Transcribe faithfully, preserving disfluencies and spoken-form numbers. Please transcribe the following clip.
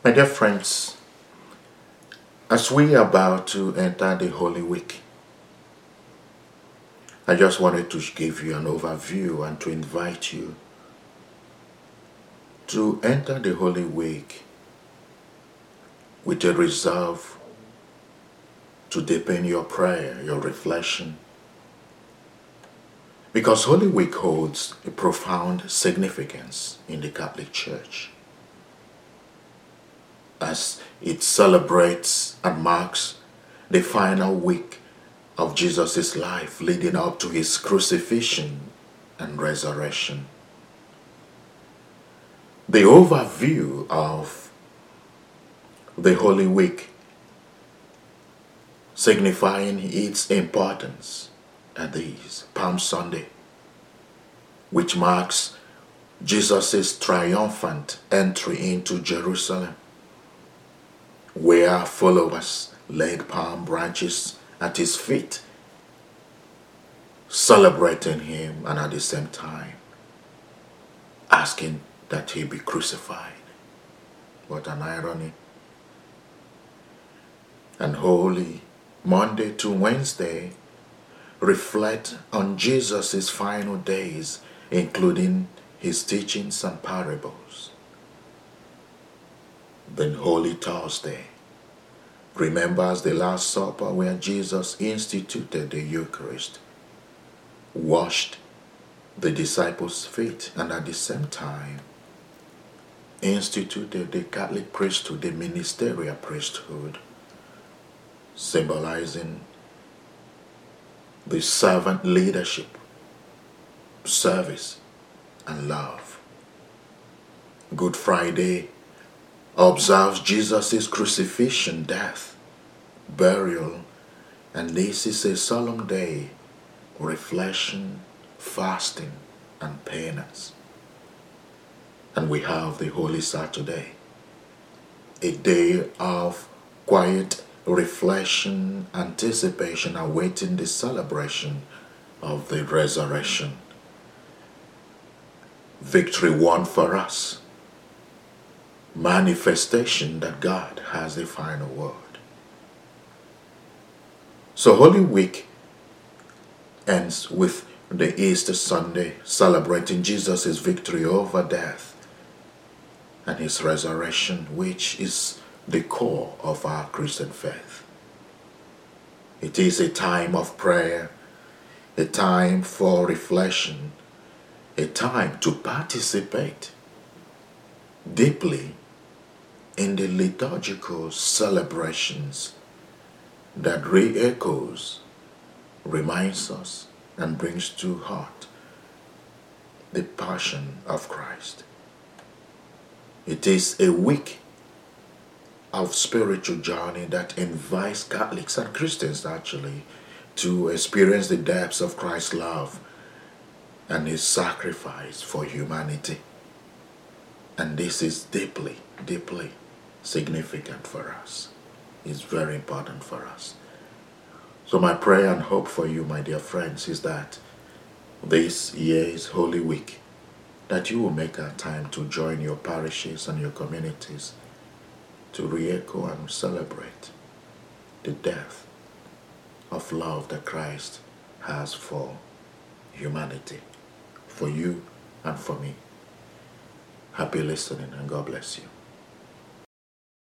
My dear friends, as we are about to enter the Holy Week, I just wanted to give you an overview and to invite you to enter the Holy Week with a resolve to deepen your prayer, your reflection. Because Holy Week holds a profound significance in the Catholic Church, as it celebrates and marks the final week of Jesus' life leading up to his crucifixion and resurrection. The overview of the Holy Week, signifying its importance, are these: Palm Sunday, which marks Jesus' triumphant entry into Jerusalem, where followers laid palm branches at his feet, celebrating him and at the same time asking that he be crucified. What an irony. And Holy Monday to Wednesday reflect on Jesus' final days, including his teachings and parables. Then Holy Thursday remembers the Last Supper, where Jesus instituted the Eucharist, washed the disciples' feet, and at the same time instituted the Catholic priesthood, the ministerial priesthood, symbolizing the servant leadership, service, and love. Good Friday observes Jesus' crucifixion, death, burial, and this is a solemn day, reflection, fasting, and penance. And we have the Holy Saturday, a day of quiet reflection, anticipation, awaiting the celebration of the resurrection. Victory won for us. Manifestation that God has the final word. So Holy Week ends with the Easter Sunday, celebrating Jesus' victory over death and his resurrection, which is the core of our Christian faith. It is a time of prayer, a time for reflection, a time to participate deeply in the liturgical celebrations that re-echoes, reminds us, and brings to heart the passion of Christ. It is a week of spiritual journey that invites Catholics and Christians actually to experience the depths of Christ's love and his sacrifice for humanity. And this is deeply, deeply significant for us. It's very important for us. So my prayer and hope for you, my dear friends, is that this year's Holy Week, that you will make a time to join your parishes and your communities to re-echo and celebrate the depth of love that Christ has for humanity, for you and for me. Happy listening, and God bless you.